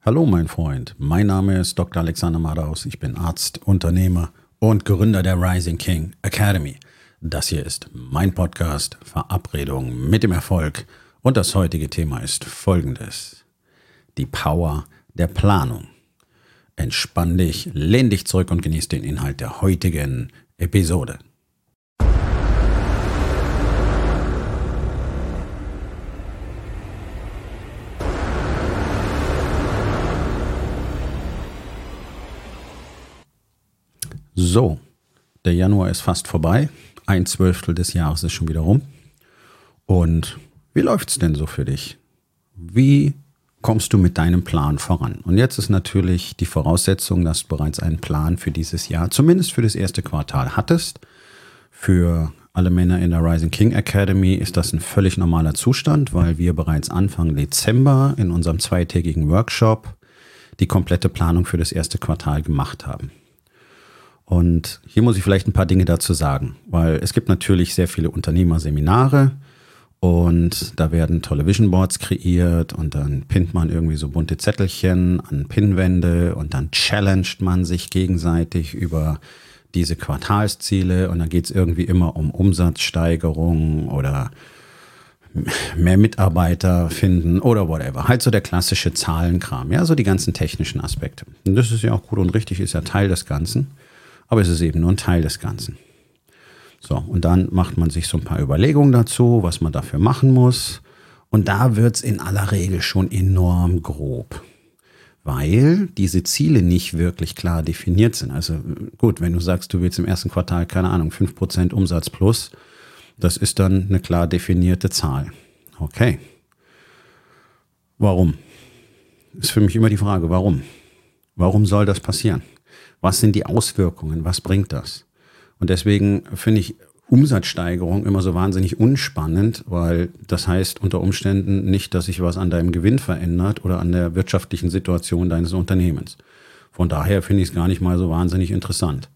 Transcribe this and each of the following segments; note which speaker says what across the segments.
Speaker 1: Hallo mein Freund, mein Name ist Dr. Alexander Madaus, ich bin Arzt, Unternehmer und Gründer der Rising King Academy. Das hier ist mein Podcast Verabredung mit dem Erfolg und das heutige Thema ist folgendes: Die Power der Planung. Entspann dich, lehn dich zurück und genieß den Inhalt der heutigen Episode. So, der Januar ist fast vorbei. 1/12 des Jahres ist schon wieder rum. Und wie läuft's denn so für dich? Wie kommst du mit deinem Plan voran? Und jetzt ist natürlich die Voraussetzung, dass du bereits einen Plan für dieses Jahr, zumindest für das erste Quartal, hattest. Für alle Männer in der Rising King Academy ist das ein völlig normaler Zustand, weil wir bereits Anfang Dezember in unserem zweitägigen Workshop die komplette Planung für das erste Quartal gemacht haben. Und hier muss ich vielleicht ein paar Dinge dazu sagen, weil es gibt natürlich sehr viele Unternehmerseminare und da werden tolle Vision Boards kreiert und dann pinnt man irgendwie so bunte Zettelchen an Pinnwände und dann challenged man sich gegenseitig über diese Quartalsziele und dann geht es irgendwie immer um Umsatzsteigerung oder mehr Mitarbeiter finden oder whatever. Halt so der klassische Zahlenkram, ja, so die ganzen technischen Aspekte. Und das ist ja auch gut und richtig, ist ja Teil des Ganzen. Aber es ist eben nur ein Teil des Ganzen. So, und dann macht man sich so ein paar Überlegungen dazu, was man dafür machen muss. Und da wird es in aller Regel schon enorm grob, weil diese Ziele nicht wirklich klar definiert sind. Also gut, wenn du sagst, du willst im ersten Quartal, keine Ahnung, 5% Umsatz plus, das ist dann eine klar definierte Zahl. Okay. Warum? Ist für mich immer die Frage, warum? Warum soll das passieren? Was sind die Auswirkungen? Was bringt das? Und deswegen finde ich Umsatzsteigerung immer so wahnsinnig unspannend, weil das heißt unter Umständen nicht, dass sich was an deinem Gewinn verändert oder an der wirtschaftlichen Situation deines Unternehmens. Von daher finde ich es gar nicht mal so wahnsinnig interessant.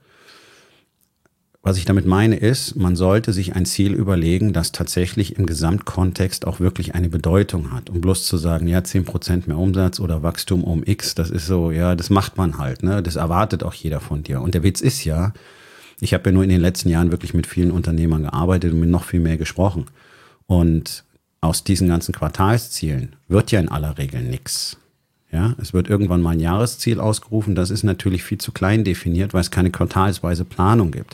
Speaker 1: Was ich damit meine ist, man sollte sich ein Ziel überlegen, das tatsächlich im Gesamtkontext auch wirklich eine Bedeutung hat. Um bloß zu sagen, ja, 10% mehr Umsatz oder Wachstum um X, das ist so, ja, das macht man halt, ne? Das erwartet auch jeder von dir. Und der Witz ist ja, ich habe ja nur in den letzten Jahren wirklich mit vielen Unternehmern gearbeitet und mit noch viel mehr gesprochen. Und aus diesen ganzen Quartalszielen wird ja in aller Regel nichts. Ja, es wird irgendwann mal ein Jahresziel ausgerufen, das ist natürlich viel zu klein definiert, weil es keine quartalsweise Planung gibt.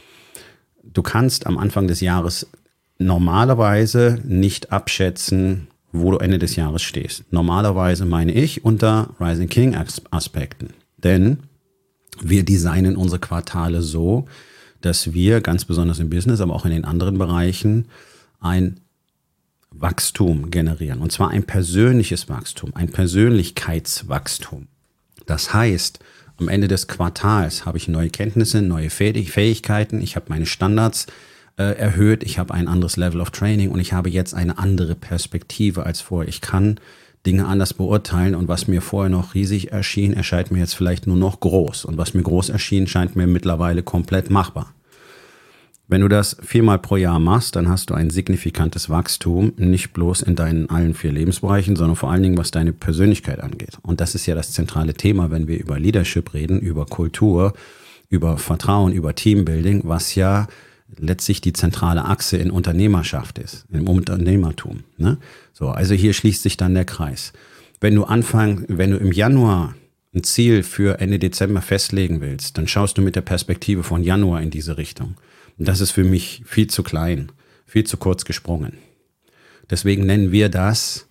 Speaker 1: Du kannst am Anfang des Jahres normalerweise nicht abschätzen, wo du Ende des Jahres stehst. Normalerweise meine ich unter Rising King Aspekten. Denn wir designen unsere Quartale so, dass wir ganz besonders im Business, aber auch in den anderen Bereichen ein Wachstum generieren. Und zwar ein persönliches Wachstum, ein Persönlichkeitswachstum. Das heißt, am Ende des Quartals habe ich neue Kenntnisse, neue Fähigkeiten, ich habe meine Standards erhöht, ich habe ein anderes Level of Training und ich habe jetzt eine andere Perspektive als vorher. Ich kann Dinge anders beurteilen und was mir vorher noch riesig erschien, erscheint mir jetzt vielleicht nur noch groß. Und was mir groß erschien, scheint mir mittlerweile komplett machbar. Wenn du das 4-mal pro Jahr machst, dann hast du ein signifikantes Wachstum, nicht bloß in deinen allen 4 Lebensbereichen, sondern vor allen Dingen, was deine Persönlichkeit angeht. Und das ist ja das zentrale Thema, wenn wir über Leadership reden, über Kultur, über Vertrauen, über Teambuilding, was ja letztlich die zentrale Achse in Unternehmerschaft ist, im Unternehmertum. Ne? So, also hier schließt sich dann der Kreis. Wenn du im Januar ein Ziel für Ende Dezember festlegen willst, dann schaust du mit der Perspektive von Januar in diese Richtung. Und das ist für mich viel zu klein, viel zu kurz gesprungen. Deswegen nennen wir das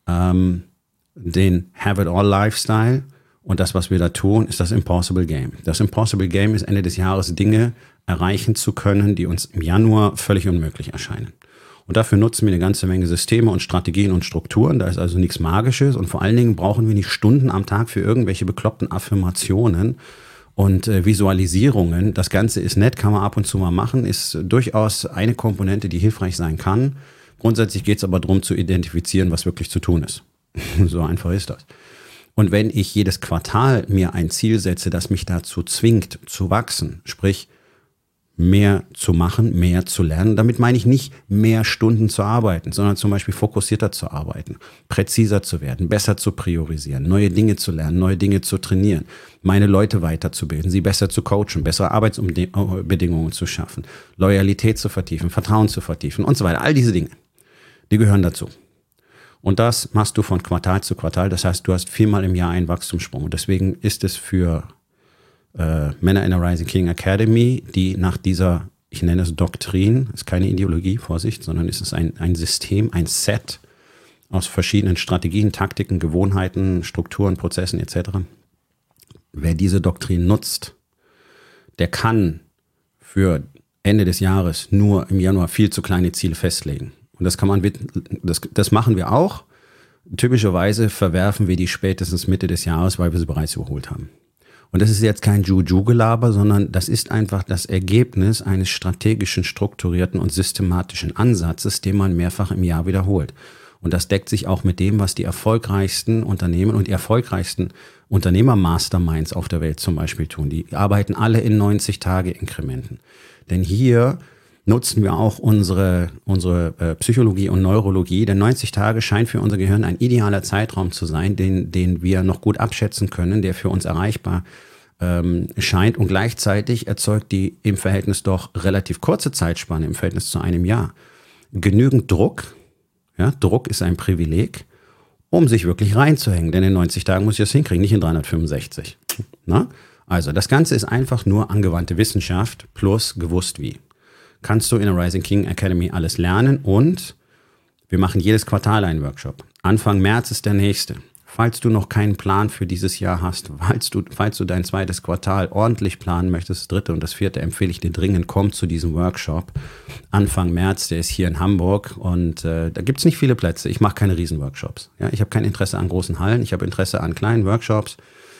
Speaker 1: den Have-it-all-Lifestyle. Und das, was wir da tun, ist das Impossible Game. Das Impossible Game ist Ende des Jahres Dinge erreichen zu können, die uns im Januar völlig unmöglich erscheinen. Und dafür nutzen wir eine ganze Menge Systeme und Strategien und Strukturen. Da ist also nichts Magisches. Und vor allen Dingen brauchen wir nicht Stunden am Tag für irgendwelche bekloppten Affirmationen und Visualisierungen. Das Ganze ist nett, kann man ab und zu mal machen, ist durchaus eine Komponente, die hilfreich sein kann. Grundsätzlich geht es aber darum zu identifizieren, was wirklich zu tun ist. So einfach ist das. Und wenn ich jedes Quartal mir ein Ziel setze, das mich dazu zwingt zu wachsen, sprich mehr zu machen, mehr zu lernen. Damit meine ich nicht mehr Stunden zu arbeiten, sondern zum Beispiel fokussierter zu arbeiten, präziser zu werden, besser zu priorisieren, neue Dinge zu lernen, neue Dinge zu trainieren, meine Leute weiterzubilden, sie besser zu coachen, bessere Arbeitsbedingungen zu schaffen, Loyalität zu vertiefen, Vertrauen zu vertiefen und so weiter. All diese Dinge, die gehören dazu. Und das machst du von Quartal zu Quartal. Das heißt, du hast 4-mal im Jahr einen Wachstumssprung. Und deswegen ist es für Männer in der Rising King Academy, die nach dieser, ich nenne es Doktrin, ist keine Ideologie, Vorsicht, sondern es ist ein System, ein Set aus verschiedenen Strategien, Taktiken, Gewohnheiten, Strukturen, Prozessen etc. Wer diese Doktrin nutzt, der kann für Ende des Jahres nur im Januar viel zu kleine Ziele festlegen. Und das machen wir auch. Typischerweise verwerfen wir die spätestens Mitte des Jahres, weil wir sie bereits überholt haben. Und das ist jetzt kein Juju-Gelaber, sondern das ist einfach das Ergebnis eines strategischen, strukturierten und systematischen Ansatzes, den man mehrfach im Jahr wiederholt. Und das deckt sich auch mit dem, was die erfolgreichsten Unternehmen und die erfolgreichsten Unternehmer-Masterminds auf der Welt zum Beispiel tun. Die arbeiten alle in 90-Tage-Inkrementen. Denn hier nutzen wir auch unsere Psychologie und Neurologie. Denn 90 Tage scheint für unser Gehirn ein idealer Zeitraum zu sein, den wir noch gut abschätzen können, der für uns erreichbar scheint. Und gleichzeitig erzeugt die im Verhältnis doch relativ kurze Zeitspanne im Verhältnis zu einem Jahr genügend Druck. Ja, Druck ist ein Privileg, um sich wirklich reinzuhängen. Denn in 90 Tagen muss ich das hinkriegen, nicht in 365. Na? Also das Ganze ist einfach nur angewandte Wissenschaft plus gewusst wie. Kannst du in der Rising King Academy alles lernen und wir machen jedes Quartal einen Workshop. Anfang März ist der nächste. Falls du noch keinen Plan für dieses Jahr hast, falls du dein zweites Quartal ordentlich planen möchtest, das dritte und das vierte, empfehle ich dir dringend, komm zu diesem Workshop. Anfang März, der ist hier in Hamburg und da gibt es nicht viele Plätze. Ich mache keine Riesenworkshops. Ja? Ich habe kein Interesse an großen Hallen, ich habe Interesse an kleinen Workshops,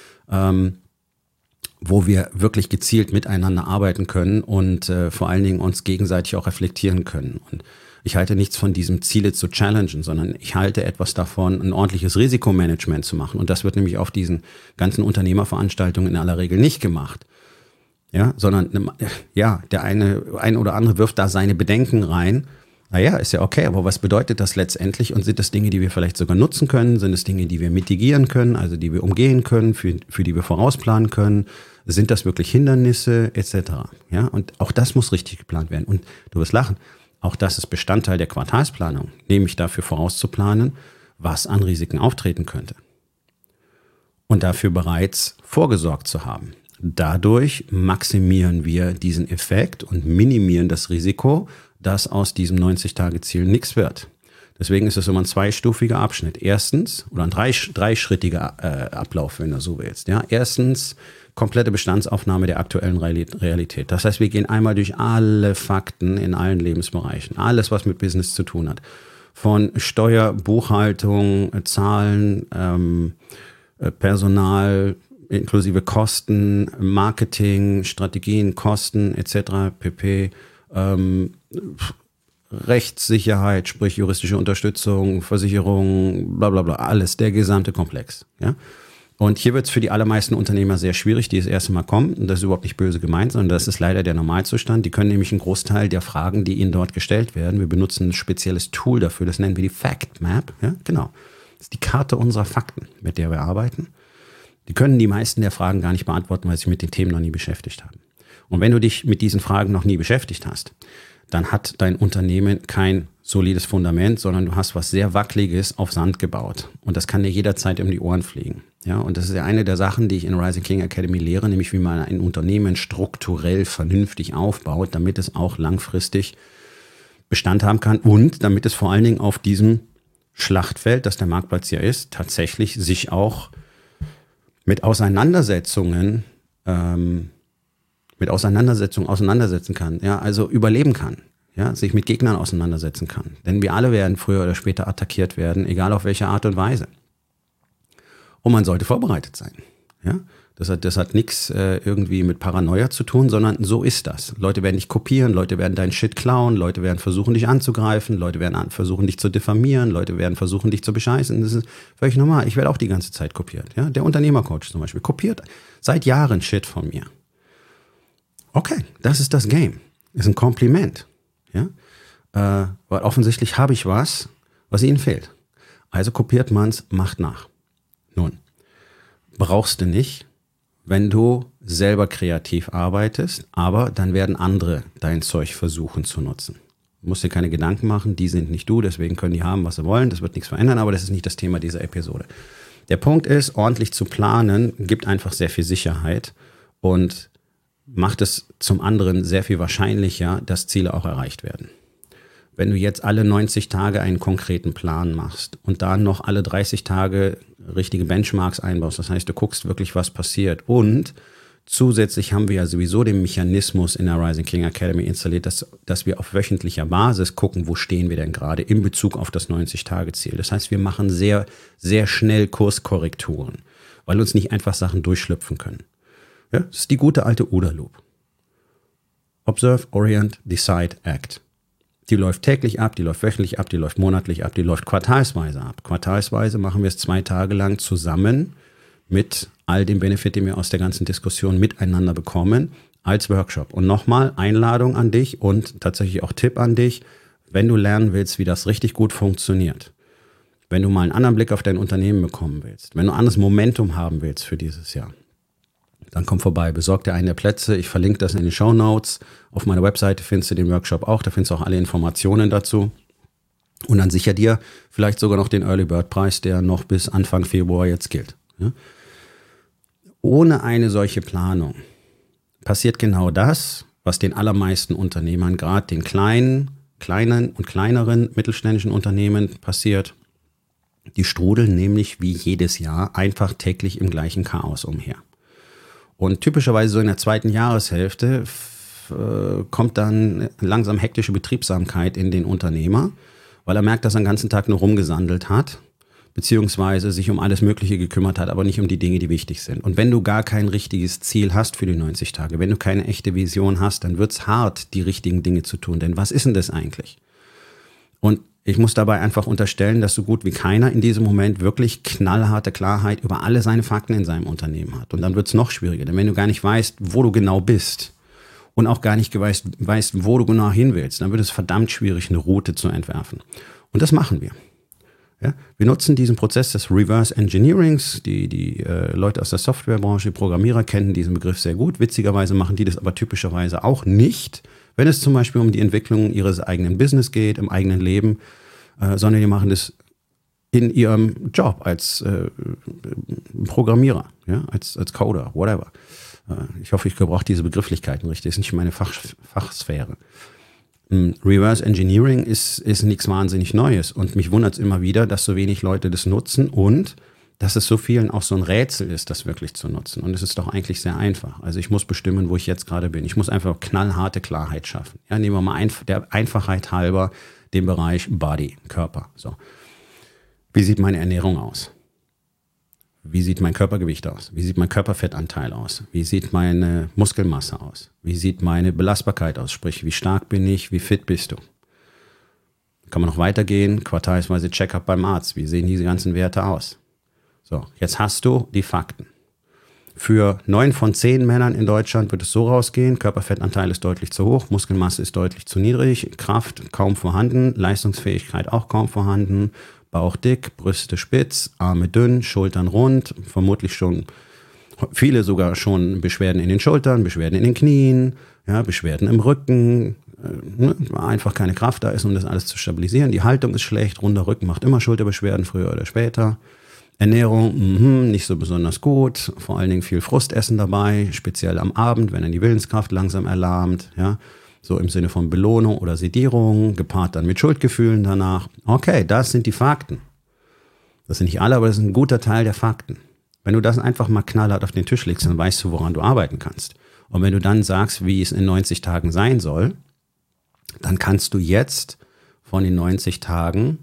Speaker 1: wo wir wirklich gezielt miteinander arbeiten können und vor allen Dingen uns gegenseitig auch reflektieren können. Und ich halte nichts von diesem Ziele zu challengen, sondern ich halte etwas davon, ein ordentliches Risikomanagement zu machen. Und das wird nämlich auf diesen ganzen Unternehmerveranstaltungen in aller Regel nicht gemacht. Ja, sondern ja, der eine oder andere wirft da seine Bedenken rein. Naja, ist ja okay, aber was bedeutet das letztendlich? Und sind das Dinge, die wir vielleicht sogar nutzen können? Sind es Dinge, die wir mitigieren können, also die wir umgehen können, für die wir vorausplanen können? Sind das wirklich Hindernisse etc.? Ja, und auch das muss richtig geplant werden. Und du wirst lachen, auch das ist Bestandteil der Quartalsplanung, nämlich dafür vorauszuplanen, was an Risiken auftreten könnte. Und dafür bereits vorgesorgt zu haben. Dadurch maximieren wir diesen Effekt und minimieren das Risiko, dass aus diesem 90-Tage-Ziel nichts wird. Deswegen ist es immer ein zweistufiger Abschnitt. Erstens, oder ein dreischrittiger Ablauf, wenn du so willst. Ja? Erstens, komplette Bestandsaufnahme der aktuellen Realität. Das heißt, wir gehen einmal durch alle Fakten in allen Lebensbereichen. Alles, was mit Business zu tun hat. Von Steuer, Buchhaltung, Zahlen, Personal, inklusive Kosten, Marketing, Strategien, Kosten etc. pp. Rechtssicherheit, sprich juristische Unterstützung, Versicherung, bla bla bla, alles, der gesamte Komplex. Ja? Und hier wird es für die allermeisten Unternehmer sehr schwierig, die das erste Mal kommen. Und das ist überhaupt nicht böse gemeint, sondern das ist leider der Normalzustand. Die können nämlich einen Großteil der Fragen, die ihnen dort gestellt werden, wir benutzen ein spezielles Tool dafür, das nennen wir die Fact Map. Ja, genau. Das ist die Karte unserer Fakten, mit der wir arbeiten. Die können die meisten der Fragen gar nicht beantworten, weil sie sich mit den Themen noch nie beschäftigt haben. Und wenn du dich mit diesen Fragen noch nie beschäftigt hast, dann hat dein Unternehmen kein solides Fundament, sondern du hast was sehr Wackeliges auf Sand gebaut. Und das kann dir jederzeit um die Ohren fliegen. Ja, und das ist ja eine der Sachen, die ich in Rising King Academy lehre, nämlich wie man ein Unternehmen strukturell vernünftig aufbaut, damit es auch langfristig Bestand haben kann und damit es vor allen Dingen auf diesem Schlachtfeld, das der Marktplatz ja ist, tatsächlich sich auch mit Auseinandersetzungen auseinandersetzen kann, ja, also überleben kann, ja, sich mit Gegnern auseinandersetzen kann. Denn wir alle werden früher oder später attackiert werden, egal auf welche Art und Weise. Und man sollte vorbereitet sein. Ja? Das hat nichts irgendwie mit Paranoia zu tun, sondern so ist das. Leute werden dich kopieren, Leute werden deinen Shit klauen, Leute werden versuchen, dich anzugreifen, Leute werden versuchen, dich zu diffamieren, Leute werden versuchen, dich zu bescheißen. Das ist völlig normal. Ich werde auch die ganze Zeit kopiert. Ja? Der Unternehmercoach zum Beispiel kopiert seit Jahren Shit von mir. Okay, das ist das Game. Ist ein Kompliment. Ja? Weil offensichtlich habe ich was Ihnen fehlt. Also kopiert man es, macht nach. Nun, brauchst du nicht, wenn du selber kreativ arbeitest, aber dann werden andere dein Zeug versuchen zu nutzen. Du musst dir keine Gedanken machen, die sind nicht du, deswegen können die haben, was sie wollen, das wird nichts verändern, aber das ist nicht das Thema dieser Episode. Der Punkt ist, ordentlich zu planen, gibt einfach sehr viel Sicherheit und macht es zum anderen sehr viel wahrscheinlicher, dass Ziele auch erreicht werden. Wenn du jetzt alle 90 Tage einen konkreten Plan machst und dann noch alle 30 Tage richtige Benchmarks einbaust, das heißt, du guckst wirklich, was passiert. Und zusätzlich haben wir ja sowieso den Mechanismus in der Rising King Academy installiert, dass wir auf wöchentlicher Basis gucken, wo stehen wir denn gerade in Bezug auf das 90-Tage-Ziel. Das heißt, wir machen sehr, sehr schnell Kurskorrekturen, weil uns nicht einfach Sachen durchschlüpfen können. Ja, das ist die gute alte OODA-Loop. Observe, Orient, Decide, Act. Die läuft täglich ab, die läuft wöchentlich ab, die läuft monatlich ab, die läuft quartalsweise ab. Quartalsweise machen wir es 2 Tage lang zusammen mit all dem Benefit, den wir aus der ganzen Diskussion miteinander bekommen, als Workshop. Und nochmal Einladung an dich und tatsächlich auch Tipp an dich, wenn du lernen willst, wie das richtig gut funktioniert, wenn du mal einen anderen Blick auf dein Unternehmen bekommen willst, wenn du anderes Momentum haben willst für dieses Jahr, dann komm vorbei, besorg dir einen der Plätze. Ich verlinke das in den Shownotes. Auf meiner Webseite findest du den Workshop auch. Da findest du auch alle Informationen dazu. Und dann sicher dir vielleicht sogar noch den Early Bird Preis, der noch bis Anfang Februar jetzt gilt. Ja? Ohne eine solche Planung passiert genau das, was den allermeisten Unternehmern, gerade den kleinen und kleineren mittelständischen Unternehmen passiert. Die strudeln nämlich wie jedes Jahr einfach täglich im gleichen Chaos umher. Und typischerweise so in der zweiten Jahreshälfte kommt dann langsam hektische Betriebsamkeit in den Unternehmer, weil er merkt, dass er den ganzen Tag nur rumgesandelt hat, beziehungsweise sich um alles Mögliche gekümmert hat, aber nicht um die Dinge, die wichtig sind. Und wenn du gar kein richtiges Ziel hast für die 90 Tage, wenn du keine echte Vision hast, dann wird es hart, die richtigen Dinge zu tun. Denn was ist denn das eigentlich? Und ich muss dabei einfach unterstellen, dass so gut wie keiner in diesem Moment wirklich knallharte Klarheit über alle seine Fakten in seinem Unternehmen hat. Und dann wird es noch schwieriger, denn wenn du gar nicht weißt, wo du genau bist und auch gar nicht weißt, wo du genau hin willst, dann wird es verdammt schwierig, eine Route zu entwerfen. Und das machen wir. Ja? Wir nutzen diesen Prozess des Reverse Engineerings. Die Leute aus der Softwarebranche, die Programmierer kennen diesen Begriff sehr gut. Witzigerweise machen die das aber typischerweise auch nicht, wenn es zum Beispiel um die Entwicklung ihres eigenen Business geht, im eigenen Leben, sondern die machen das in ihrem Job als Programmierer, ja, als Coder, whatever. Ich hoffe, ich gebrauche diese Begrifflichkeiten richtig, das ist nicht meine Fachsphäre. Reverse Engineering ist nichts wahnsinnig Neues und mich wundert es immer wieder, dass so wenig Leute das nutzen und dass es so vielen auch so ein Rätsel ist, das wirklich zu nutzen. Und es ist doch eigentlich sehr einfach. Also ich muss bestimmen, wo ich jetzt gerade bin. Ich muss einfach knallharte Klarheit schaffen. Ja, nehmen wir mal der Einfachheit halber den Bereich Body, Körper. So. Wie sieht meine Ernährung aus? Wie sieht mein Körpergewicht aus? Wie sieht mein Körperfettanteil aus? Wie sieht meine Muskelmasse aus? Wie sieht meine Belastbarkeit aus? Sprich, wie stark bin ich? Wie fit bist du? Kann man noch weitergehen? Quartalsweise Check-up beim Arzt. Wie sehen diese ganzen Werte aus? So, jetzt hast du die Fakten. Für 9 von 10 Männern in Deutschland wird es so rausgehen, Körperfettanteil ist deutlich zu hoch, Muskelmasse ist deutlich zu niedrig, Kraft kaum vorhanden, Leistungsfähigkeit auch kaum vorhanden, Bauch dick, Brüste spitz, Arme dünn, Schultern rund, vermutlich schon, viele sogar schon Beschwerden in den Schultern, Beschwerden in den Knien, ja, Beschwerden im Rücken, einfach keine Kraft da ist, um das alles zu stabilisieren. Die Haltung ist schlecht, runder Rücken macht immer Schulterbeschwerden, früher oder später. Ernährung, nicht so besonders gut, vor allen Dingen viel Frustessen dabei, speziell am Abend, wenn dann die Willenskraft langsam erlahmt, ja, so im Sinne von Belohnung oder Sedierung, gepaart dann mit Schuldgefühlen danach. Okay, das sind die Fakten. Das sind nicht alle, aber das ist ein guter Teil der Fakten. Wenn du das einfach mal knallhart auf den Tisch legst, dann weißt du, woran du arbeiten kannst. Und wenn du dann sagst, wie es in 90 Tagen sein soll, dann kannst du jetzt von den 90 Tagen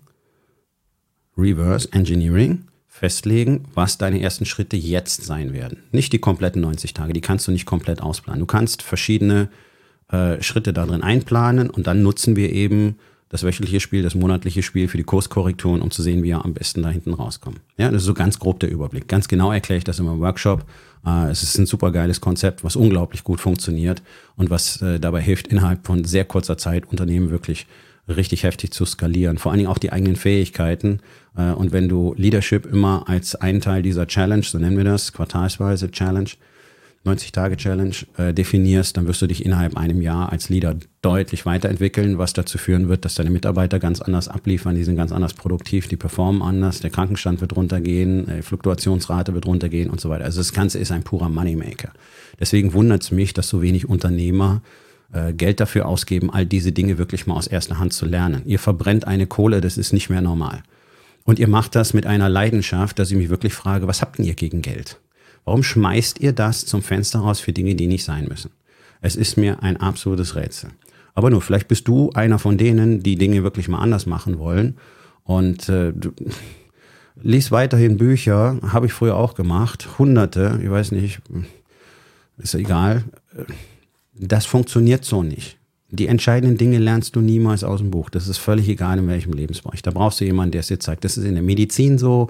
Speaker 1: Reverse Engineering festlegen, was deine ersten Schritte jetzt sein werden. Nicht die kompletten 90 Tage, die kannst du nicht komplett ausplanen. Du kannst verschiedene Schritte darin einplanen und dann nutzen wir eben das wöchentliche Spiel, das monatliche Spiel für die Kurskorrekturen, um zu sehen, wie wir am besten da hinten rauskommen. Ja, das ist so ganz grob der Überblick. Ganz genau erkläre ich das immer im Workshop. Es ist ein super geiles Konzept, was unglaublich gut funktioniert und was dabei hilft, innerhalb von sehr kurzer Zeit Unternehmen wirklich richtig heftig zu skalieren. Vor allen Dingen auch die eigenen Fähigkeiten. Und wenn du Leadership immer als einen Teil dieser Challenge, so nennen wir das, quartalsweise Challenge, 90-Tage-Challenge definierst, dann wirst du dich innerhalb einem Jahr als Leader deutlich weiterentwickeln, was dazu führen wird, dass deine Mitarbeiter ganz anders abliefern, die sind ganz anders produktiv, die performen anders, der Krankenstand wird runtergehen, die Fluktuationsrate wird runtergehen und so weiter. Also das Ganze ist ein purer Moneymaker. Deswegen wundert es mich, dass so wenig Unternehmer Geld dafür ausgeben, all diese Dinge wirklich mal aus erster Hand zu lernen. Ihr verbrennt eine Kohle, das ist nicht mehr normal. Und ihr macht das mit einer Leidenschaft, dass ich mich wirklich frage, was habt denn ihr gegen Geld? Warum schmeißt ihr das zum Fenster raus für Dinge, die nicht sein müssen? Es ist mir ein absolutes Rätsel. Aber nur, vielleicht bist du einer von denen, die Dinge wirklich mal anders machen wollen. Und du lies weiterhin Bücher, habe ich früher auch gemacht, Hunderte, ich weiß nicht, ist egal. Das funktioniert so nicht. Die entscheidenden Dinge lernst du niemals aus dem Buch. Das ist völlig egal, in welchem Lebensbereich. Da brauchst du jemanden, der es dir zeigt. Das ist in der Medizin so.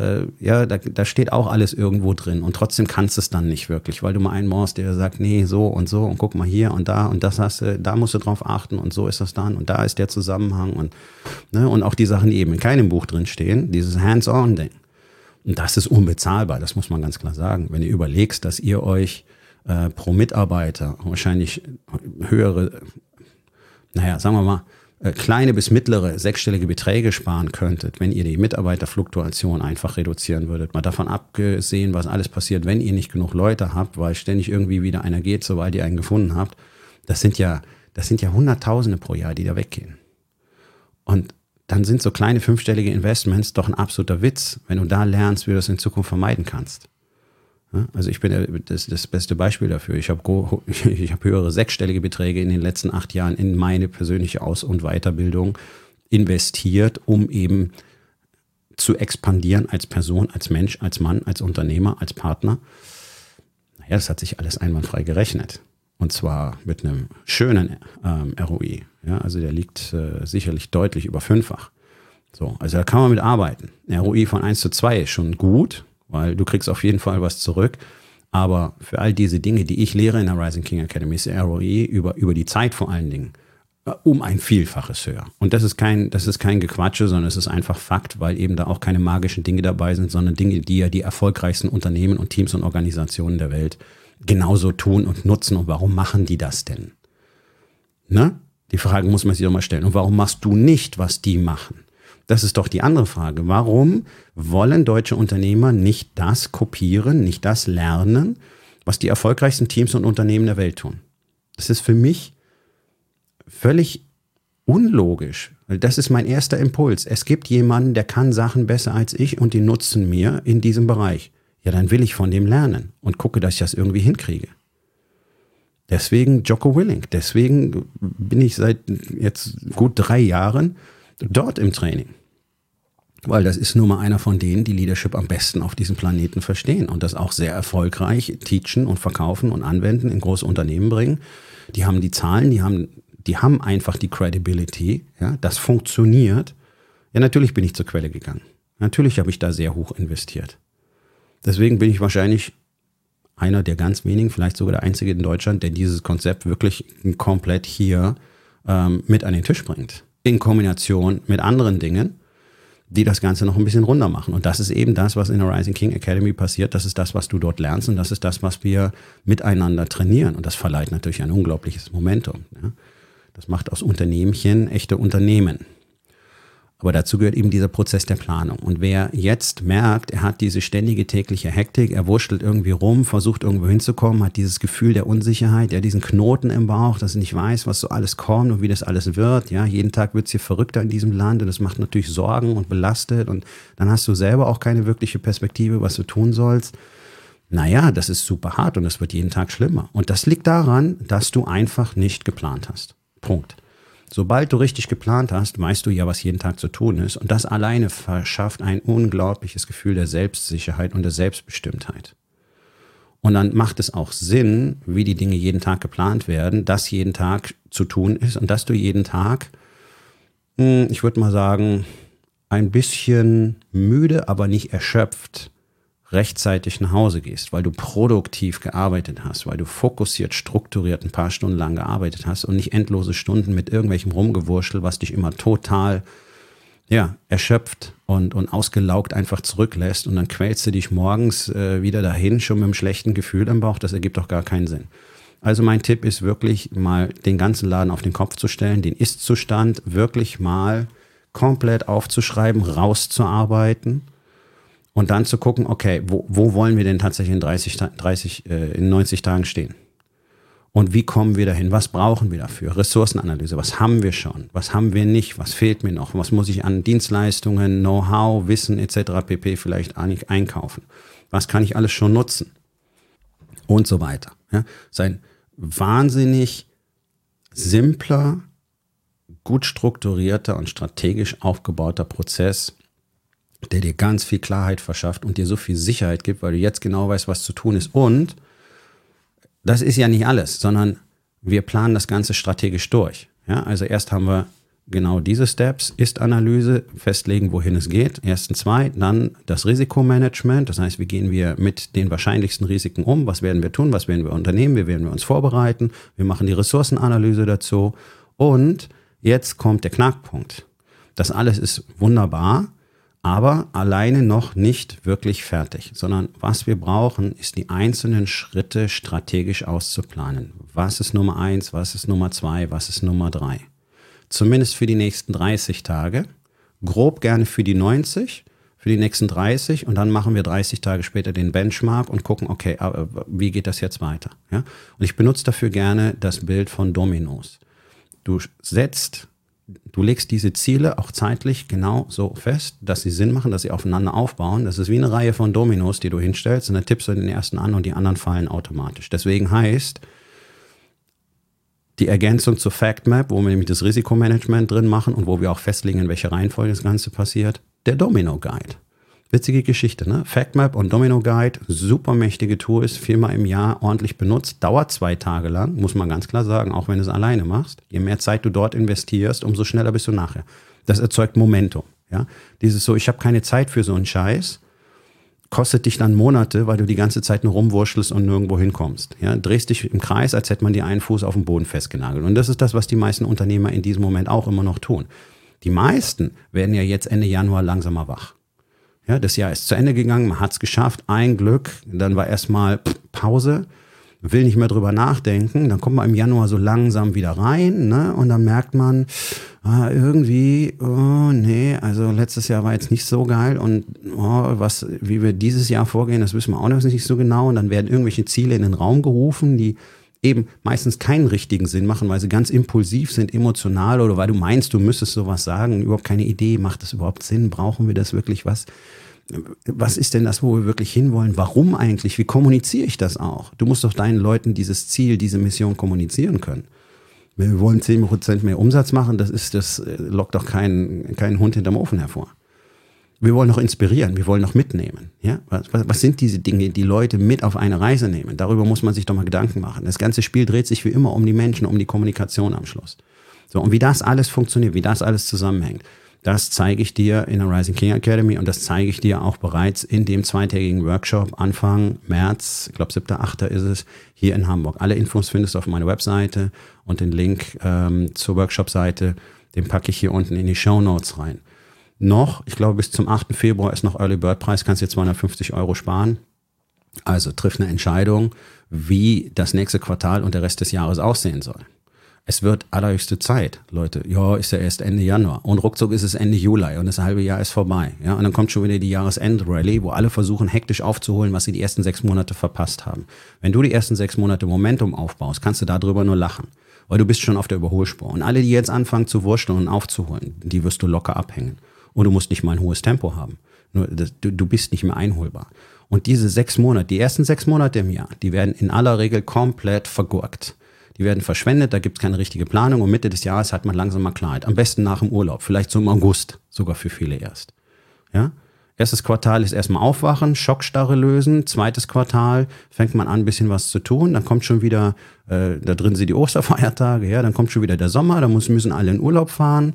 Speaker 1: Da steht auch alles irgendwo drin. Und trotzdem kannst du es dann nicht wirklich, weil du mal einen brauchst, der sagt, nee, so und guck mal hier und da und das hast du, da musst du drauf achten und so ist das dann und da ist der Zusammenhang und auch die Sachen, die eben in keinem Buch drin stehen, dieses Hands-on-Ding. Und das ist unbezahlbar, das muss man ganz klar sagen. Wenn ihr überlegst, dass ihr euch pro Mitarbeiter wahrscheinlich höhere, sagen wir mal, kleine bis mittlere sechsstellige Beträge sparen könntet, wenn ihr die Mitarbeiterfluktuation einfach reduzieren würdet. Mal davon abgesehen, was alles passiert, wenn ihr nicht genug Leute habt, weil ständig irgendwie wieder einer geht, sobald ihr einen gefunden habt. Das sind ja Hunderttausende pro Jahr, die da weggehen. Und dann sind so kleine fünfstellige Investments doch ein absoluter Witz, wenn du da lernst, wie du das in Zukunft vermeiden kannst. Also ich bin das beste Beispiel dafür. Ich habe höhere sechsstellige Beträge in den letzten 8 Jahren in meine persönliche Aus- und Weiterbildung investiert, um eben zu expandieren als Person, als Mensch, als Mann, als Unternehmer, als Partner. Das hat sich alles einwandfrei gerechnet. Und zwar mit einem schönen ROI. Ja, also der liegt sicherlich deutlich über 5-fach. So, also da kann man mit arbeiten. Ein ROI von 1:2 ist schon gut, weil du kriegst auf jeden Fall was zurück. Aber für all diese Dinge, die ich lehre in der Rising King Academy, ist der ROI über die Zeit vor allen Dingen um ein Vielfaches höher. Und das ist kein Gequatsche, sondern es ist einfach Fakt, weil eben da auch keine magischen Dinge dabei sind, sondern Dinge, die ja die erfolgreichsten Unternehmen und Teams und Organisationen der Welt genauso tun und nutzen. Und warum machen die das denn? Ne? Die Frage muss man sich doch mal stellen. Und warum machst du nicht, was die machen? Das ist doch die andere Frage. Warum wollen deutsche Unternehmer nicht das kopieren, nicht das lernen, was die erfolgreichsten Teams und Unternehmen der Welt tun? Das ist für mich völlig unlogisch. Das ist mein erster Impuls. Es gibt jemanden, der kann Sachen besser als ich und die nutzen mir in diesem Bereich. Ja, dann will ich von dem lernen und gucke, dass ich das irgendwie hinkriege. Deswegen Jocko Willink. Deswegen bin ich seit jetzt gut 3 Jahren dort im Training. Weil das ist nun mal einer von denen, die Leadership am besten auf diesem Planeten verstehen und das auch sehr erfolgreich teachen und verkaufen und anwenden, in große Unternehmen bringen. Die haben die Zahlen, die haben einfach die Credibility. Ja, das funktioniert. Ja, natürlich bin ich zur Quelle gegangen. Natürlich habe ich da sehr hoch investiert. Deswegen bin ich wahrscheinlich einer der ganz wenigen, vielleicht sogar der einzige in Deutschland, der dieses Konzept wirklich komplett hier mit an den Tisch bringt. In Kombination mit anderen Dingen, die das Ganze noch ein bisschen runder machen. Und das ist eben das, was in der Rising King Academy passiert. Das ist das, was du dort lernst und das ist das, was wir miteinander trainieren. Und das verleiht natürlich ein unglaubliches Momentum. Ja. Das macht aus Unternehmchen echte Unternehmen. Aber dazu gehört eben dieser Prozess der Planung. Und wer jetzt merkt, er hat diese ständige tägliche Hektik, er wurschtelt irgendwie rum, versucht irgendwo hinzukommen, hat dieses Gefühl der Unsicherheit, ja, diesen Knoten im Bauch, dass er nicht weiß, was so alles kommt und wie das alles wird. Ja, jeden Tag wird es hier verrückter in diesem Land und das macht natürlich Sorgen und belastet und dann hast du selber auch keine wirkliche Perspektive, was du tun sollst. Naja, das ist super hart und es wird jeden Tag schlimmer. Und das liegt daran, dass du einfach nicht geplant hast. Punkt. Sobald du richtig geplant hast, weißt du ja, was jeden Tag zu tun ist. Und das alleine verschafft ein unglaubliches Gefühl der Selbstsicherheit und der Selbstbestimmtheit. Und dann macht es auch Sinn, wie die Dinge jeden Tag geplant werden, dass jeden Tag zu tun ist und dass du jeden Tag Ich würde mal sagen, ein bisschen müde, aber nicht erschöpft rechtzeitig nach Hause gehst, weil du produktiv gearbeitet hast, weil du fokussiert, strukturiert ein paar Stunden lang gearbeitet hast und nicht endlose Stunden mit irgendwelchem Rumgewurschtel, was dich immer total erschöpft und ausgelaugt einfach zurücklässt und dann quälst du dich morgens wieder dahin, schon mit einem schlechten Gefühl im Bauch. Das ergibt doch gar keinen Sinn. Also mein Tipp ist wirklich mal den ganzen Laden auf den Kopf zu stellen, den Ist-Zustand wirklich mal komplett aufzuschreiben, rauszuarbeiten und dann zu gucken, okay, wo wollen wir denn tatsächlich in 90 Tagen stehen? Und wie kommen wir dahin? Was brauchen wir dafür? Ressourcenanalyse, was haben wir schon? Was haben wir nicht? Was fehlt mir noch? Was muss ich an Dienstleistungen, Know-how, Wissen etc. pp. Vielleicht eigentlich einkaufen? Was kann ich alles schon nutzen? Und so weiter. Ja, ist ein wahnsinnig simpler, gut strukturierter und strategisch aufgebauter Prozess, der dir ganz viel Klarheit verschafft und dir so viel Sicherheit gibt, weil du jetzt genau weißt, was zu tun ist. Und das ist ja nicht alles, sondern wir planen das Ganze strategisch durch. Ja, also erst haben wir genau diese Steps, Ist-Analyse, festlegen, wohin es geht, ersten zwei, dann das Risikomanagement, das heißt, wie gehen wir mit den wahrscheinlichsten Risiken um, was werden wir tun, was werden wir unternehmen, wie werden wir uns vorbereiten, wir machen die Ressourcenanalyse dazu und jetzt kommt der Knackpunkt. Das alles ist wunderbar, aber alleine noch nicht wirklich fertig, sondern was wir brauchen, ist die einzelnen Schritte strategisch auszuplanen. Was ist Nummer 1, was ist Nummer 2, was ist Nummer 3? Zumindest für die nächsten 30 Tage, grob gerne für die 90, für die nächsten 30 und dann machen wir 30 Tage später den Benchmark und gucken, okay, wie geht das jetzt weiter? Ja? Und ich benutze dafür gerne das Bild von Dominos. Du legst diese Ziele auch zeitlich genau so fest, dass sie Sinn machen, dass sie aufeinander aufbauen. Das ist wie eine Reihe von Dominos, die du hinstellst und dann tippst du den ersten an und die anderen fallen automatisch. Deswegen heißt die Ergänzung zur Fact Map, wo wir nämlich das Risikomanagement drin machen und wo wir auch festlegen, in welcher Reihenfolge das Ganze passiert, der Domino Guide. Witzige Geschichte, ne? Fact Map und Domino Guide, super mächtige Tools, 4-mal im Jahr ordentlich benutzt, dauert 2 Tage lang, muss man ganz klar sagen, auch wenn du es alleine machst. Je mehr Zeit du dort investierst, umso schneller bist du nachher. Das erzeugt Momentum. Ja? Dieses so, ich habe keine Zeit für so einen Scheiß, kostet dich dann Monate, weil du die ganze Zeit nur rumwurschtelst und nirgendwo hinkommst. Ja? Drehst dich im Kreis, als hätte man dir einen Fuß auf den Boden festgenagelt. Und das ist das, was die meisten Unternehmer in diesem Moment auch immer noch tun. Die meisten werden ja jetzt Ende Januar langsamer wach. Ja, das Jahr ist zu Ende gegangen, man hat es geschafft, ein Glück, dann war erstmal Pause, will nicht mehr drüber nachdenken, dann kommt man im Januar so langsam wieder rein, ne? Und dann merkt man, irgendwie, also letztes Jahr war jetzt nicht so geil und wie wir dieses Jahr vorgehen, das wissen wir auch noch nicht so genau und dann werden irgendwelche Ziele in den Raum gerufen, die eben meistens keinen richtigen Sinn machen, weil sie ganz impulsiv sind, emotional oder weil du meinst, du müsstest sowas sagen, überhaupt keine Idee, macht das überhaupt Sinn, brauchen wir das wirklich, was ist denn das, wo wir wirklich hinwollen, warum eigentlich, wie kommuniziere ich das auch? Du musst doch deinen Leuten dieses Ziel, diese Mission kommunizieren können. Wir wollen 10% mehr Umsatz machen, das lockt doch keinen Hund hinterm Ofen hervor. Wir wollen noch inspirieren, wir wollen noch mitnehmen. Ja? Was sind diese Dinge, die Leute mit auf eine Reise nehmen? Darüber muss man sich doch mal Gedanken machen. Das ganze Spiel dreht sich wie immer um die Menschen, um die Kommunikation am Schluss. So, und wie das alles funktioniert, wie das alles zusammenhängt, das zeige ich dir in der Rising King Academy und das zeige ich dir auch bereits in dem 2-tägigen Workshop Anfang März, ich glaube 7., 8. ist es, hier in Hamburg. Alle Infos findest du auf meiner Webseite und den Link zur Workshop-Seite, den packe ich hier unten in die Shownotes rein. Ich glaube bis zum 8. Februar ist noch Early Bird Preis, kannst dir 250 € sparen. Also triff eine Entscheidung, wie das nächste Quartal und der Rest des Jahres aussehen soll. Es wird allerhöchste Zeit, Leute. Ja, ist ja erst Ende Januar. Und ruckzuck ist es Ende Juli und das halbe Jahr ist vorbei. Ja, und dann kommt schon wieder die Jahresend-Rallye, wo alle versuchen, hektisch aufzuholen, was sie die ersten 6 Monate verpasst haben. Wenn du die ersten 6 Monate Momentum aufbaust, kannst du darüber nur lachen. Weil du bist schon auf der Überholspur. Und alle, die jetzt anfangen zu wursteln und aufzuholen, die wirst du locker abhängen. Und du musst nicht mal ein hohes Tempo haben. Nur du bist nicht mehr einholbar. Und diese 6 Monate, die ersten 6 Monate im Jahr, die werden in aller Regel komplett vergurkt. Die werden verschwendet, da gibt es keine richtige Planung und Mitte des Jahres hat man langsam mal Klarheit. Am besten nach dem Urlaub, vielleicht so im August, sogar für viele erst. Ja? Erstes Quartal ist erstmal aufwachen, Schockstarre lösen. Zweites Quartal fängt man an, ein bisschen was zu tun. Dann kommt schon wieder, da drin sind die Osterfeiertage, ja, dann kommt schon wieder der Sommer, da müssen alle in Urlaub fahren.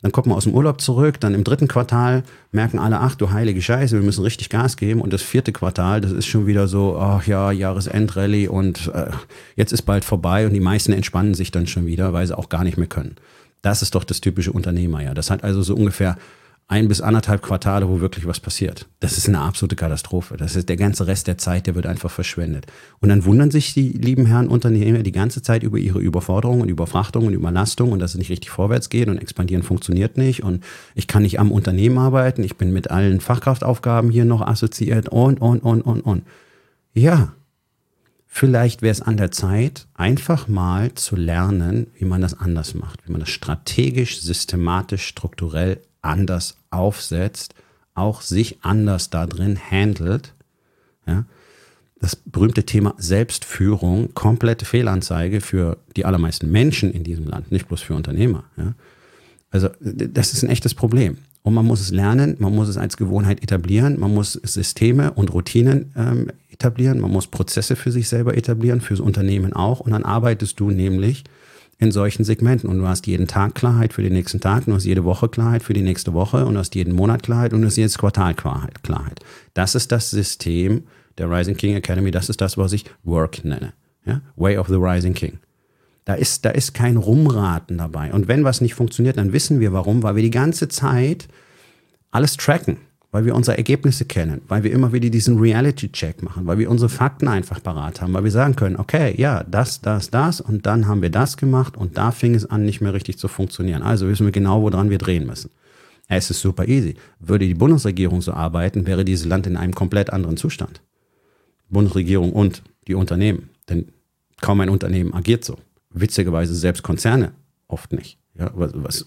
Speaker 1: dann kommt man aus dem Urlaub zurück, dann im 3. Quartal merken alle, ach du heilige Scheiße, wir müssen richtig Gas geben. Und das 4. Quartal, das ist schon wieder so, ach ja, Jahresendrallye und jetzt ist bald vorbei und die meisten entspannen sich dann schon wieder, weil sie auch gar nicht mehr können. Das ist doch das typische Unternehmer, ja. Das hat also so ungefähr 1 bis 1,5 Quartale, wo wirklich was passiert. Das ist eine absolute Katastrophe. Das ist der ganze Rest der Zeit, der wird einfach verschwendet. Und dann wundern sich die lieben Herren Unternehmer die ganze Zeit über ihre Überforderung und Überfrachtung und Überlastung und dass es nicht richtig vorwärts geht und expandieren funktioniert nicht und ich kann nicht am Unternehmen arbeiten, ich bin mit allen Fachkraftaufgaben hier noch assoziiert und. Ja, vielleicht wäre es an der Zeit, einfach mal zu lernen, wie man das anders macht, wie man das strategisch, systematisch, strukturell anders aufsetzt, auch sich anders da drin handelt. Ja? Das berühmte Thema Selbstführung, komplette Fehlanzeige für die allermeisten Menschen in diesem Land, nicht bloß für Unternehmer. Ja? Also das ist ein echtes Problem. Und man muss es lernen, man muss es als Gewohnheit etablieren, man muss Systeme und Routinen etablieren, man muss Prozesse für sich selber etablieren, fürs Unternehmen auch. Und dann arbeitest du nämlich in solchen Segmenten und du hast jeden Tag Klarheit für den nächsten Tag, du hast jede Woche Klarheit für die nächste Woche und du hast jeden Monat Klarheit und du hast jedes Quartal Klarheit. Das ist das System der Rising King Academy, das ist das, was ich Work nenne. Ja? Way of the Rising King. Da ist kein Rumraten dabei. Und wenn was nicht funktioniert, dann wissen wir warum, weil wir die ganze Zeit alles tracken, weil wir unsere Ergebnisse kennen, weil wir immer wieder diesen Reality-Check machen, weil wir unsere Fakten einfach parat haben, weil wir sagen können, okay, ja, das und dann haben wir das gemacht und da fing es an, nicht mehr richtig zu funktionieren. Also wissen wir genau, woran wir drehen müssen. Es ist super easy. Würde die Bundesregierung so arbeiten, wäre dieses Land in einem komplett anderen Zustand. Bundesregierung und die Unternehmen, denn kaum ein Unternehmen agiert so. Witzigerweise selbst Konzerne oft nicht. Ja, was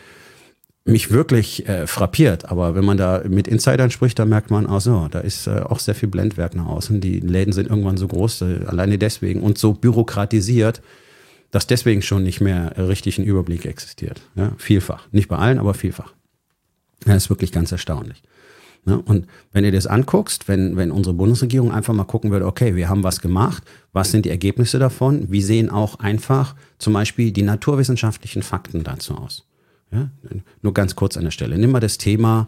Speaker 1: mich wirklich frappiert, aber wenn man da mit Insidern spricht, dann merkt man, ach so, da ist auch sehr viel Blendwerk nach außen. Die Läden sind irgendwann so groß, alleine deswegen und so bürokratisiert, dass deswegen schon nicht mehr richtig ein Überblick existiert. Ja, vielfach. Nicht bei allen, aber vielfach. Das ist wirklich ganz erstaunlich. Ja, und wenn du dir das anguckst, wenn unsere Bundesregierung einfach mal gucken würde, okay, wir haben was gemacht, was sind die Ergebnisse davon? Wie sehen auch einfach zum Beispiel die naturwissenschaftlichen Fakten dazu aus? Ja, nur ganz kurz an der Stelle. Nimm mal das Thema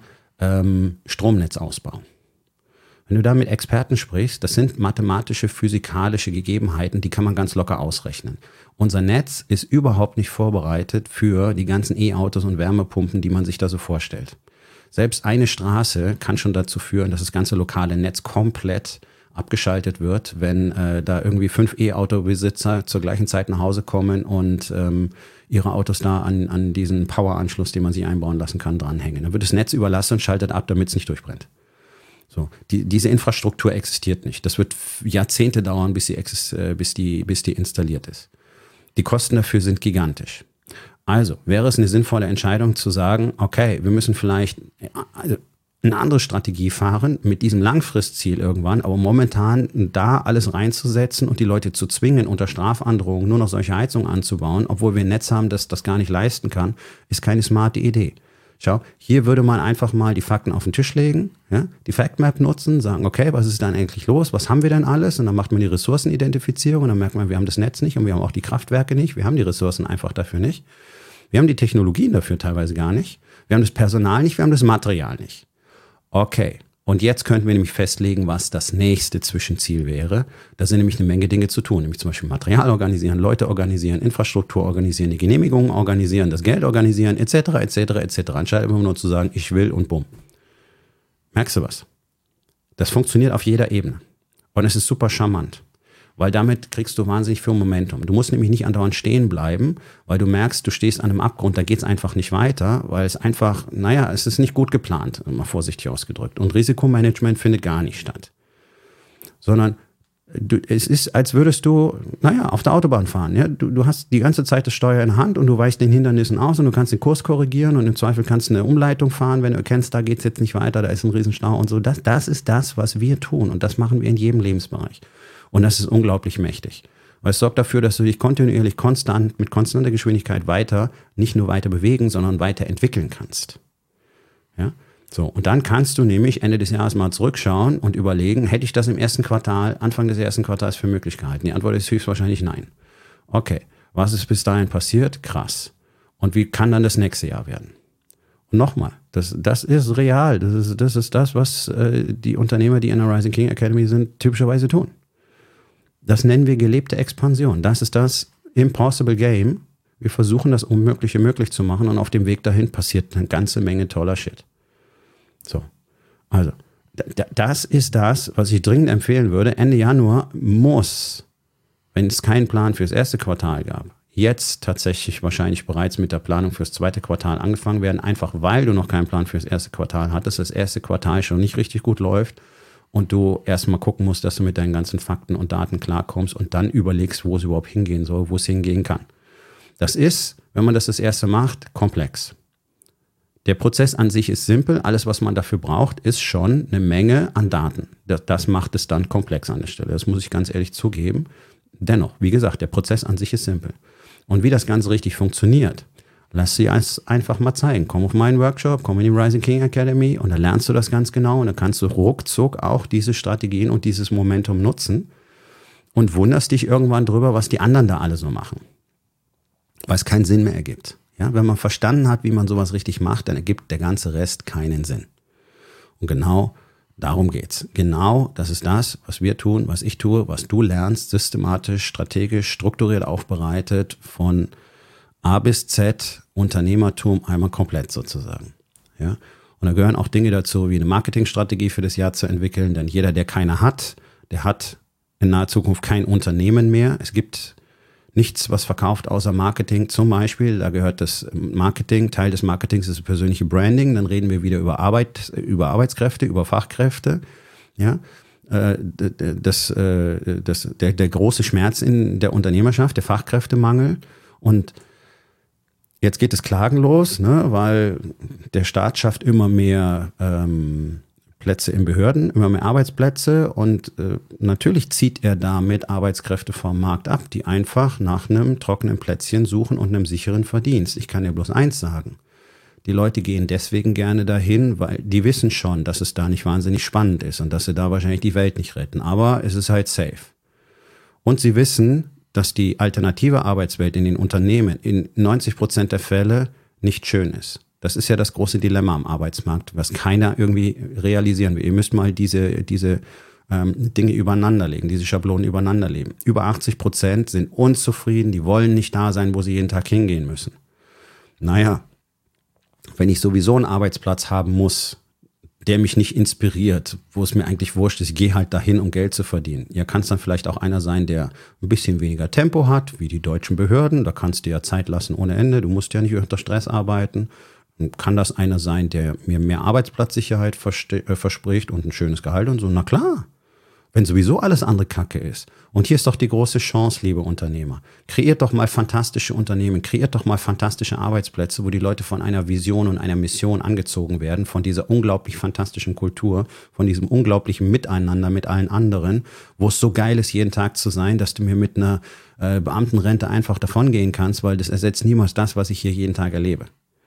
Speaker 1: Stromnetzausbau. Wenn du da mit Experten sprichst, das sind mathematische, physikalische Gegebenheiten, die kann man ganz locker ausrechnen. Unser Netz ist überhaupt nicht vorbereitet für die ganzen E-Autos und Wärmepumpen, die man sich da so vorstellt. Selbst eine Straße kann schon dazu führen, dass das ganze lokale Netz komplett abgeschaltet wird, wenn da irgendwie 5 E-Auto-Besitzer zur gleichen Zeit nach Hause kommen und ihre Autos da an diesen Poweranschluss, den man sich einbauen lassen kann, dranhängen. Dann wird das Netz überlastet und schaltet ab, damit es nicht durchbrennt. So, diese Infrastruktur existiert nicht. Das wird Jahrzehnte dauern, bis die installiert ist. Die Kosten dafür sind gigantisch. Also wäre es eine sinnvolle Entscheidung zu sagen, okay, wir müssen vielleicht eine andere Strategie fahren mit diesem Langfristziel irgendwann, aber momentan da alles reinzusetzen und die Leute zu zwingen, unter Strafandrohung nur noch solche Heizungen anzubauen, obwohl wir ein Netz haben, das das gar nicht leisten kann, ist keine smarte Idee. Schau, hier würde man einfach mal die Fakten auf den Tisch legen, ja, die Fact-Map nutzen, sagen, okay, was ist dann eigentlich los, was haben wir denn alles? Und dann macht man die Ressourcenidentifizierung und dann merkt man, wir haben das Netz nicht und wir haben auch die Kraftwerke nicht, wir haben die Ressourcen einfach dafür nicht. Wir haben die Technologien dafür teilweise gar nicht, wir haben das Personal nicht, wir haben das Material nicht. Okay, und jetzt könnten wir nämlich festlegen, was das nächste Zwischenziel wäre. Da sind nämlich eine Menge Dinge zu tun, nämlich zum Beispiel Material organisieren, Leute organisieren, Infrastruktur organisieren, die Genehmigungen organisieren, das Geld organisieren, etc., anstatt immer nur zu sagen, ich will und bumm. Merkst du was? Das funktioniert auf jeder Ebene und es ist super charmant. Weil damit kriegst du wahnsinnig viel Momentum. Du musst nämlich nicht andauernd stehen bleiben, weil du merkst, du stehst an einem Abgrund, da geht es einfach nicht weiter, weil es einfach, es ist nicht gut geplant, mal vorsichtig ausgedrückt. Und Risikomanagement findet gar nicht statt. Sondern es ist, als würdest du, auf der Autobahn fahren. Ja? Du hast die ganze Zeit das Steuer in der Hand und du weichst den Hindernissen aus und du kannst den Kurs korrigieren und im Zweifel kannst du eine Umleitung fahren, wenn du erkennst, da geht es jetzt nicht weiter, da ist ein Riesenstau und so. Das ist das, was wir tun und das machen wir in jedem Lebensbereich. Und das ist unglaublich mächtig. Weil es sorgt dafür, dass du dich kontinuierlich mit konstanter Geschwindigkeit nicht nur weiter bewegen, sondern weiter entwickeln kannst. Ja? So, und dann kannst du nämlich Ende des Jahres mal zurückschauen und überlegen, hätte ich das Anfang des ersten Quartals für möglich gehalten? Die Antwort ist höchstwahrscheinlich nein. Okay, was ist bis dahin passiert? Krass. Und wie kann dann das nächste Jahr werden? Und nochmal, das ist real. Das ist das, was die Unternehmer, die in der Rising King Academy sind, typischerweise tun. Das nennen wir gelebte Expansion. Das ist das Impossible Game. Wir versuchen, das Unmögliche möglich zu machen und auf dem Weg dahin passiert eine ganze Menge toller Shit. So, also, das ist das, was ich dringend empfehlen würde. Ende Januar muss, wenn es keinen Plan für das erste Quartal gab, jetzt tatsächlich wahrscheinlich bereits mit der Planung fürs zweite Quartal angefangen werden, einfach weil du noch keinen Plan für das erste Quartal hattest, das erste Quartal schon nicht richtig gut läuft und du erstmal gucken musst, dass du mit deinen ganzen Fakten und Daten klarkommst und dann überlegst, wo es überhaupt hingehen soll, wo es hingehen kann. Das ist, wenn man das erste macht, komplex. Der Prozess an sich ist simpel. Alles, was man dafür braucht, ist schon eine Menge an Daten. Das macht es dann komplex an der Stelle. Das muss ich ganz ehrlich zugeben. Dennoch, wie gesagt, der Prozess an sich ist simpel. Und wie das Ganze richtig funktioniert, lass sie einfach mal zeigen. Komm auf meinen Workshop, komm in die Rising King Academy und dann lernst du das ganz genau und dann kannst du ruckzuck auch diese Strategien und dieses Momentum nutzen und wunderst dich irgendwann drüber, was die anderen da alle so machen. Weil es keinen Sinn mehr ergibt. Ja, wenn man verstanden hat, wie man sowas richtig macht, dann ergibt der ganze Rest keinen Sinn. Und genau darum geht's. Genau, das ist das, was wir tun, was ich tue, was du lernst, systematisch, strategisch, strukturiert aufbereitet, von A bis Z, Unternehmertum einmal komplett sozusagen. Ja, und da gehören auch Dinge dazu, wie eine Marketingstrategie für das Jahr zu entwickeln, denn jeder, der keine hat, der hat in naher Zukunft kein Unternehmen mehr. Es gibt nichts, was verkauft außer Marketing zum Beispiel. Da gehört das Marketing, Teil des Marketings ist das persönliche Branding. Dann reden wir wieder über Arbeitskräfte, über Fachkräfte. Ja, der große Schmerz in der Unternehmerschaft, der Fachkräftemangel. Und jetzt geht es Klagen los, ne, weil der Staat schafft immer mehr Plätze in Behörden, immer mehr Arbeitsplätze und natürlich zieht er damit Arbeitskräfte vom Markt ab, die einfach nach einem trockenen Plätzchen suchen und einem sicheren Verdienst. Ich kann dir bloß eins sagen. Die Leute gehen deswegen gerne dahin, weil die wissen schon, dass es da nicht wahnsinnig spannend ist und dass sie da wahrscheinlich die Welt nicht retten. Aber es ist halt safe. Und sie wissen, dass die alternative Arbeitswelt in den Unternehmen in 90% der Fälle nicht schön ist. Das ist ja das große Dilemma am Arbeitsmarkt, was keiner irgendwie realisieren will. Ihr müsst mal diese Dinge übereinanderlegen, diese Schablonen übereinanderlegen. Über 80% sind unzufrieden, die wollen nicht da sein, wo sie jeden Tag hingehen müssen. Naja, wenn ich sowieso einen Arbeitsplatz haben muss, der mich nicht inspiriert, wo es mir eigentlich wurscht ist, ich gehe halt dahin, um Geld zu verdienen. Ja, kann es dann vielleicht auch einer sein, der ein bisschen weniger Tempo hat, wie die deutschen Behörden. Da kannst du ja Zeit lassen ohne Ende. Du musst ja nicht unter Stress arbeiten. Kann das einer sein, der mir mehr Arbeitsplatzsicherheit verspricht und ein schönes Gehalt und so? Na klar, wenn sowieso alles andere Kacke ist. Und hier ist doch die große Chance, liebe Unternehmer. Kreiert doch mal fantastische Unternehmen, kreiert doch mal fantastische Arbeitsplätze, wo die Leute von einer Vision und einer Mission angezogen werden, von dieser unglaublich fantastischen Kultur, von diesem unglaublichen Miteinander mit allen anderen, wo es so geil ist, jeden Tag zu sein, dass du mir mit einer Beamtenrente einfach davongehen kannst, weil das ersetzt niemals das, was ich hier jeden Tag erlebe.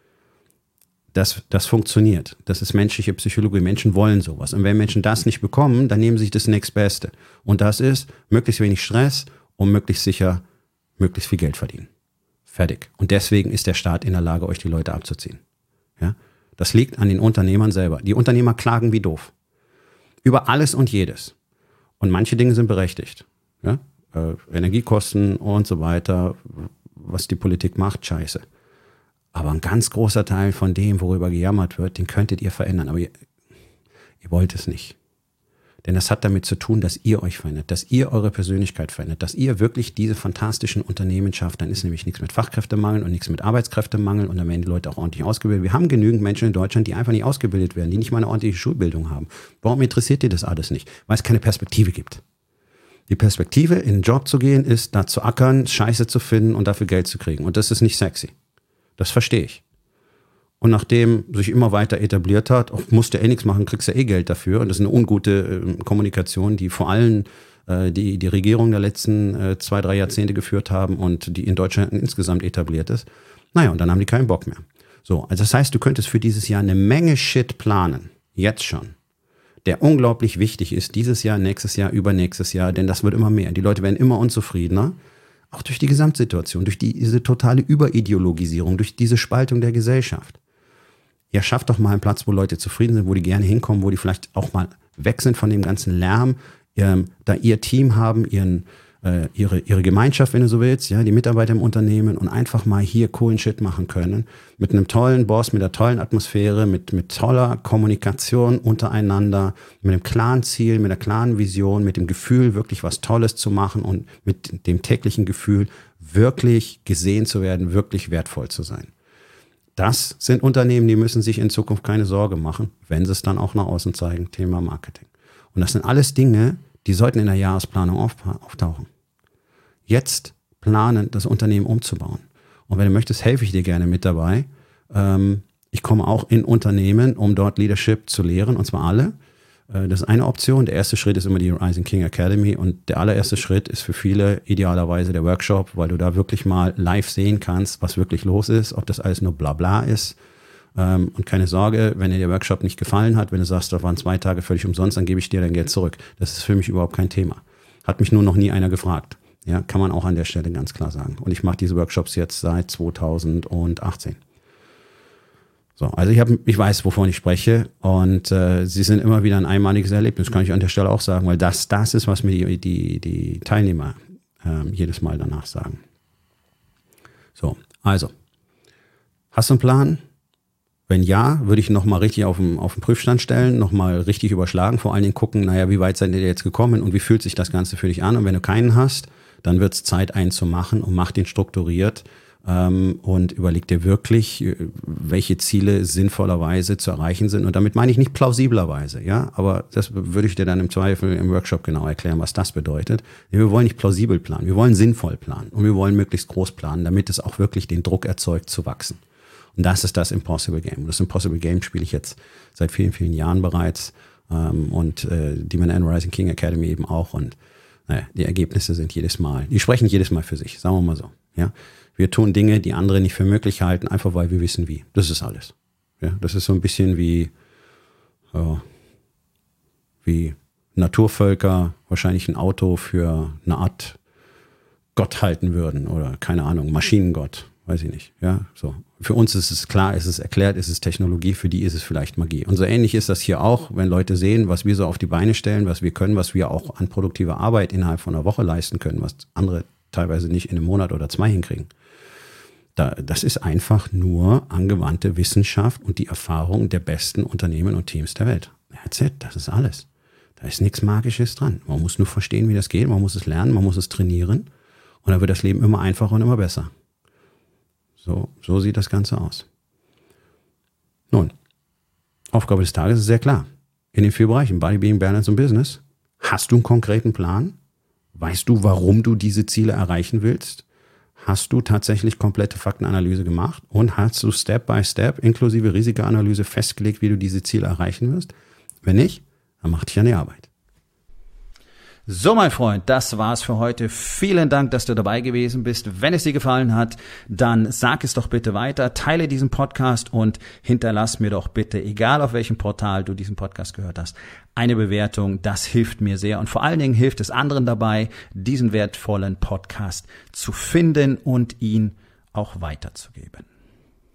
Speaker 1: Das funktioniert. Das ist menschliche Psychologie. Menschen wollen sowas. Und wenn Menschen das nicht bekommen, dann nehmen sie sich das nächstbeste. Und das ist möglichst wenig Stress und möglichst sicher, möglichst viel Geld verdienen. Fertig. Und deswegen ist der Staat in der Lage, euch die Leute abzuziehen. Ja? Das liegt an den Unternehmern selber. Die Unternehmer klagen wie doof. Über alles und jedes. Und manche Dinge sind berechtigt. Ja? Energiekosten und so weiter, was die Politik macht, scheiße. Aber ein ganz großer Teil von dem, worüber gejammert wird, den könntet ihr verändern. Aber ihr wollt es nicht. Denn das hat damit zu tun, dass ihr euch verändert, dass ihr eure Persönlichkeit verändert, dass ihr wirklich diese fantastischen Unternehmen schafft. Dann ist nämlich nichts mit Fachkräftemangel und nichts mit Arbeitskräftemangel und dann werden die Leute auch ordentlich ausgebildet. Wir haben genügend Menschen in Deutschland, die einfach nicht ausgebildet werden, die nicht mal eine ordentliche Schulbildung haben. Warum interessiert dir das alles nicht? Weil es keine Perspektive gibt. Die Perspektive, in den Job zu gehen, ist, da zu ackern, Scheiße zu finden und dafür Geld zu kriegen. Und das ist nicht sexy. Das verstehe ich. Und nachdem sich immer weiter etabliert hat, musst du nichts machen, kriegst du Geld dafür. Und das ist eine ungute Kommunikation, die vor allem die Regierung der letzten 2-3 Jahrzehnte geführt haben und die in Deutschland insgesamt etabliert ist. Naja, und dann haben die keinen Bock mehr. So, also das heißt, du könntest für dieses Jahr eine Menge Shit planen. Jetzt schon. Der unglaublich wichtig ist, dieses Jahr, nächstes Jahr, übernächstes Jahr, denn das wird immer mehr. Die Leute werden immer unzufriedener. Auch durch die Gesamtsituation, durch diese totale Überideologisierung, durch diese Spaltung der Gesellschaft. Ja, schafft doch mal einen Platz, wo Leute zufrieden sind, wo die gerne hinkommen, wo die vielleicht auch mal weg sind von dem ganzen Lärm, da ihr Team haben, ihre Gemeinschaft, wenn du so willst, ja, die Mitarbeiter im Unternehmen und einfach mal hier coolen Shit machen können. Mit einem tollen Boss, mit einer tollen Atmosphäre, mit toller Kommunikation untereinander, mit einem klaren Ziel, mit einer klaren Vision, mit dem Gefühl, wirklich was Tolles zu machen und mit dem täglichen Gefühl, wirklich gesehen zu werden, wirklich wertvoll zu sein. Das sind Unternehmen, die müssen sich in Zukunft keine Sorge machen, wenn sie es dann auch nach außen zeigen, Thema Marketing. Und das sind alles Dinge, die sollten in der Jahresplanung auftauchen. Jetzt planen, das Unternehmen umzubauen. Und wenn du möchtest, helfe ich dir gerne mit dabei. Ich komme auch in Unternehmen, um dort Leadership zu lehren, und zwar alle. Das ist eine Option. Der erste Schritt ist immer die Rising King Academy und der allererste Schritt ist für viele idealerweise der Workshop, weil du da wirklich mal live sehen kannst, was wirklich los ist, ob das alles nur Blabla ist. Und keine Sorge, wenn dir der Workshop nicht gefallen hat, wenn du sagst, das waren 2 Tage völlig umsonst, dann gebe ich dir dein Geld zurück. Das ist für mich überhaupt kein Thema. Hat mich nur noch nie einer gefragt. Ja, kann man auch an der Stelle ganz klar sagen. Und ich mache diese Workshops jetzt seit 2018. So, also ich weiß, wovon ich spreche und sie sind immer wieder ein einmaliges Erlebnis, kann ich an der Stelle auch sagen, weil das ist, was mir die Teilnehmer jedes Mal danach sagen. So, also, hast du einen Plan? Wenn ja, würde ich nochmal richtig auf den Prüfstand stellen, nochmal richtig überschlagen, vor allen Dingen gucken, naja, wie weit seid ihr jetzt gekommen und wie fühlt sich das Ganze für dich an? Und wenn du keinen hast, dann wird es Zeit, einen zu machen und mach den strukturiert und überleg dir wirklich, welche Ziele sinnvollerweise zu erreichen sind. Und damit meine ich nicht plausiblerweise, ja, aber das würde ich dir dann im Zweifel im Workshop genau erklären, was das bedeutet. Wir wollen nicht plausibel planen, wir wollen sinnvoll planen und wir wollen möglichst groß planen, damit es auch wirklich den Druck erzeugt, zu wachsen. Und das ist das Impossible Game. Und das Impossible Game spiele ich jetzt seit vielen, vielen Jahren bereits und die Man Rising King Academy eben auch. Und die Ergebnisse sind die sprechen jedes Mal für sich, sagen wir mal so. Ja, wir tun Dinge, die andere nicht für möglich halten, einfach weil wir wissen wie. Das ist alles. Ja, das ist so ein bisschen wie Naturvölker wahrscheinlich ein Auto für eine Art Gott halten würden oder keine Ahnung, Maschinengott, weiß ich nicht. Ja, so. Für uns ist es klar, ist es erklärt, ist es Technologie, für die ist es vielleicht Magie. Und so ähnlich ist das hier auch, wenn Leute sehen, was wir so auf die Beine stellen, was wir können, was wir auch an produktiver Arbeit innerhalb von einer Woche leisten können, was andere teilweise nicht in einem Monat oder 2 hinkriegen. Das ist einfach nur angewandte Wissenschaft und die Erfahrung der besten Unternehmen und Teams der Welt. That's it, das ist alles. Da ist nichts Magisches dran. Man muss nur verstehen, wie das geht, man muss es lernen, man muss es trainieren und dann wird das Leben immer einfacher und immer besser. So sieht das Ganze aus. Nun, Aufgabe des Tages ist sehr klar. In den 4 Bereichen, Body, Being, Balance und Business. Hast du einen konkreten Plan? Weißt du, warum du diese Ziele erreichen willst? Hast du tatsächlich komplette Faktenanalyse gemacht? Und hast du Step by Step inklusive Risikoanalyse festgelegt, wie du diese Ziele erreichen wirst? Wenn nicht, dann mach dich an die Arbeit. So, mein Freund, das war's für heute. Vielen Dank, dass du dabei gewesen bist. Wenn es dir gefallen hat, dann sag es doch bitte weiter, teile diesen Podcast und hinterlass mir doch bitte, egal auf welchem Portal du diesen Podcast gehört hast, eine Bewertung. Das hilft mir sehr und vor allen Dingen hilft es anderen dabei, diesen wertvollen Podcast zu finden und ihn auch weiterzugeben.